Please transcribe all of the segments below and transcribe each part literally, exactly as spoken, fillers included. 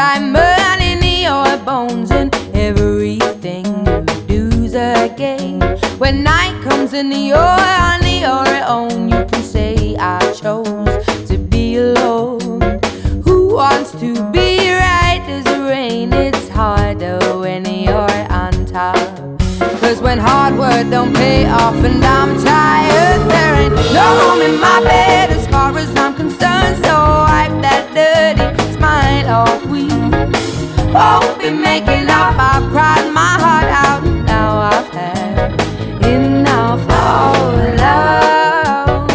like mud in your bones, and everything you do's a game. When night comes and you're on your own, you can say I chose to be alone. Who wants to be right as rain? It's harder when you're on top. Cause when hard work don't pay off and I'm tired, there ain't no room in my bed as far as I'm concerned. So wipe that dirty smile off. We won't be making up. I've cried my heart out. Now I've had enough of love.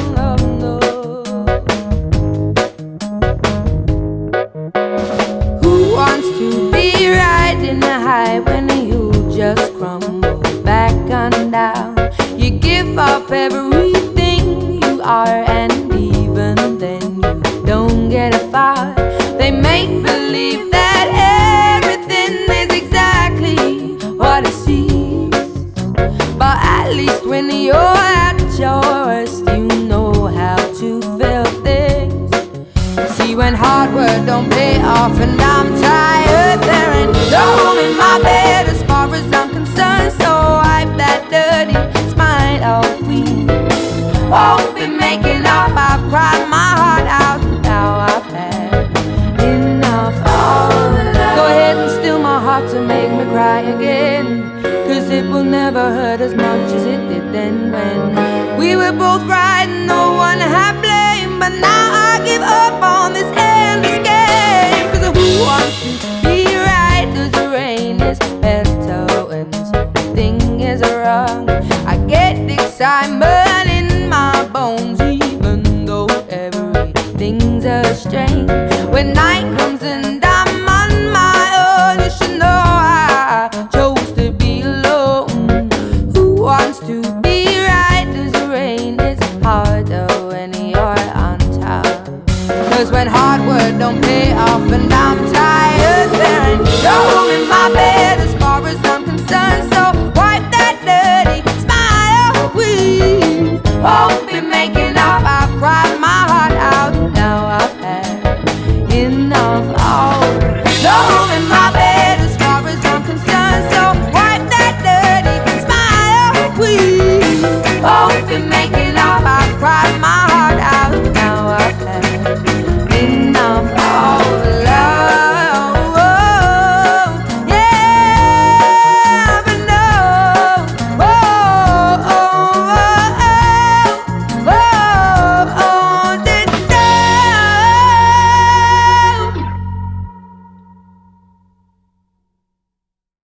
Who wants to be riding the high when you just crumble back on down? You give up everything you are, and even then you don't get far. They make believe that everything is exactly what it seems, but at least when you're at your worst, you know how to feel things. See, when hard work don't pay off and I'm tired, there ain't no room in my bed as far as I'm concerned. So wipe that dirty smile off. We won't be making up. I've cried my heart out. Now I've had enough of love. Go ahead and still my heart to make me cry again, cause it will never hurt as much as it did then, when we were both right and no one had blame. But now I give up on this endless game, cause who wants to